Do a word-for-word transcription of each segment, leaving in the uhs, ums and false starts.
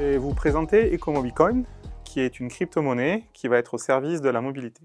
Je vais vous présenter EcomoBitcoin, qui est une crypto-monnaie qui va être au service de la mobilité.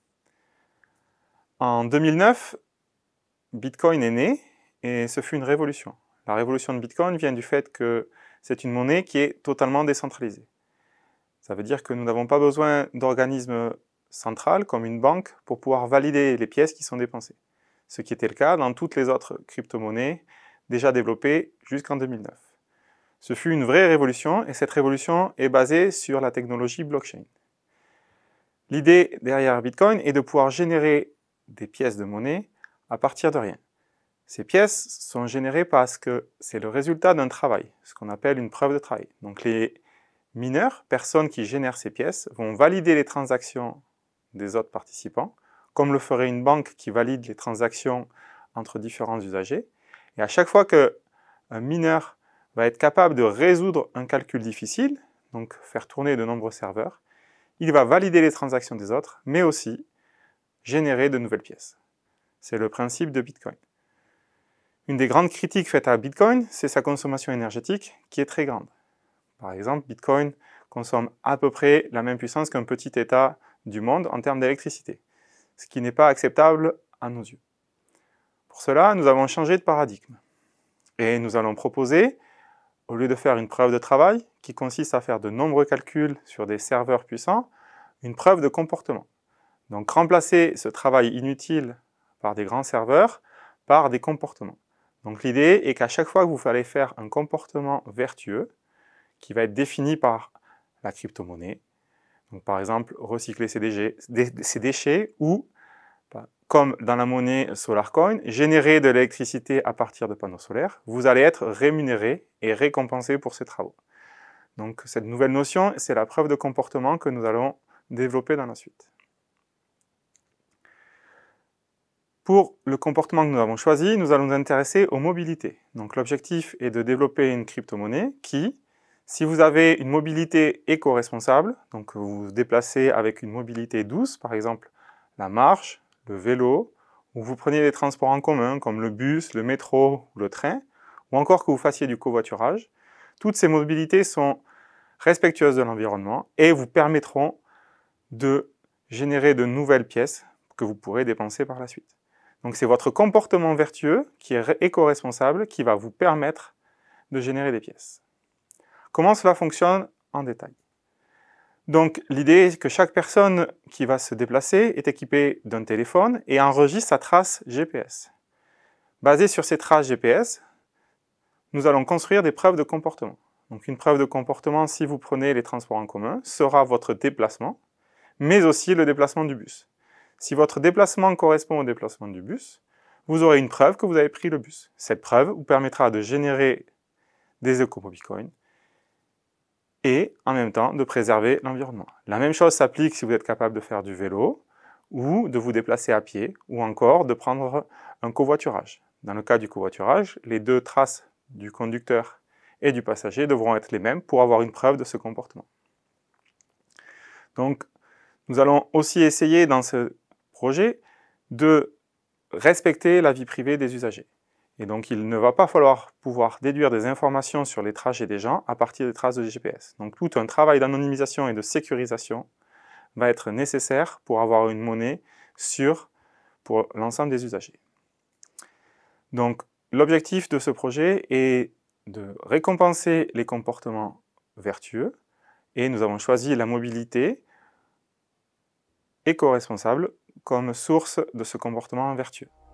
En deux mille neuf, Bitcoin est né et ce fut une révolution. La révolution de Bitcoin vient du fait que c'est une monnaie qui est totalement décentralisée. Ça veut dire que nous n'avons pas besoin d'organismes centraux comme une banque pour pouvoir valider les pièces qui sont dépensées. Ce qui était le cas dans toutes les autres crypto-monnaies déjà développées jusqu'en deux mille neuf. Ce fut une vraie révolution et cette révolution est basée sur la technologie blockchain. L'idée derrière Bitcoin est de pouvoir générer des pièces de monnaie à partir de rien. Ces pièces sont générées parce que c'est le résultat d'un travail, ce qu'on appelle une preuve de travail. Donc les mineurs, personnes qui génèrent ces pièces, vont valider les transactions des autres participants, comme le ferait une banque qui valide les transactions entre différents usagers. Et à chaque fois qu'un mineur va être capable de résoudre un calcul difficile, donc faire tourner de nombreux serveurs, il va valider les transactions des autres, mais aussi générer de nouvelles pièces. C'est le principe de Bitcoin. Une des grandes critiques faites à Bitcoin, c'est sa consommation énergétique qui est très grande. Par exemple, Bitcoin consomme à peu près la même puissance qu'un petit État du monde en termes d'électricité, ce qui n'est pas acceptable à nos yeux. Pour cela, nous avons changé de paradigme. Et nous allons proposer, au lieu de faire une preuve de travail, qui consiste à faire de nombreux calculs sur des serveurs puissants, une preuve de comportement. Donc remplacer ce travail inutile par des grands serveurs par des comportements. Donc l'idée est qu'à chaque fois que vous allez faire un comportement vertueux, qui va être défini par la crypto-monnaie, donc par exemple recycler ses déchets, ses déchets ou, comme dans la monnaie SolarCoin, générer de l'électricité à partir de panneaux solaires, vous allez être rémunéré et récompensé pour ces travaux. Donc cette nouvelle notion, c'est la preuve de comportement que nous allons développer dans la suite. Pour le comportement que nous avons choisi, nous allons nous intéresser aux mobilités. Donc l'objectif est de développer une crypto-monnaie qui, si vous avez une mobilité éco-responsable, donc vous vous déplacez avec une mobilité douce, par exemple la marche, le vélo, ou vous prenez des transports en commun comme le bus, le métro ou le train, ou encore que vous fassiez du covoiturage, toutes ces mobilités sont respectueuses de l'environnement et vous permettront de générer de nouvelles pièces que vous pourrez dépenser par la suite. Donc c'est votre comportement vertueux qui est éco-responsable qui va vous permettre de générer des pièces. Comment cela fonctionne en détail? Donc l'idée est que chaque personne qui va se déplacer est équipée d'un téléphone et enregistre sa trace G P S. Basée sur ces traces G P S, nous allons construire des preuves de comportement. Donc une preuve de comportement, si vous prenez les transports en commun, sera votre déplacement, mais aussi le déplacement du bus. Si votre déplacement correspond au déplacement du bus, vous aurez une preuve que vous avez pris le bus. Cette preuve vous permettra de générer des EcomoBitcoin et en même temps de préserver l'environnement. La même chose s'applique si vous êtes capable de faire du vélo ou de vous déplacer à pied ou encore de prendre un covoiturage. Dans le cas du covoiturage, les deux traces du conducteur et du passager devront être les mêmes pour avoir une preuve de ce comportement. Donc, nous allons aussi essayer dans ce projet de respecter la vie privée des usagers. Et donc, il ne va pas falloir pouvoir déduire des informations sur les trajets des gens à partir des traces de G P S. Donc, tout un travail d'anonymisation et de sécurisation va être nécessaire pour avoir une monnaie sûre pour l'ensemble des usagers. Donc, l'objectif de ce projet est de récompenser les comportements vertueux et nous avons choisi la mobilité éco-responsable comme source de ce comportement vertueux.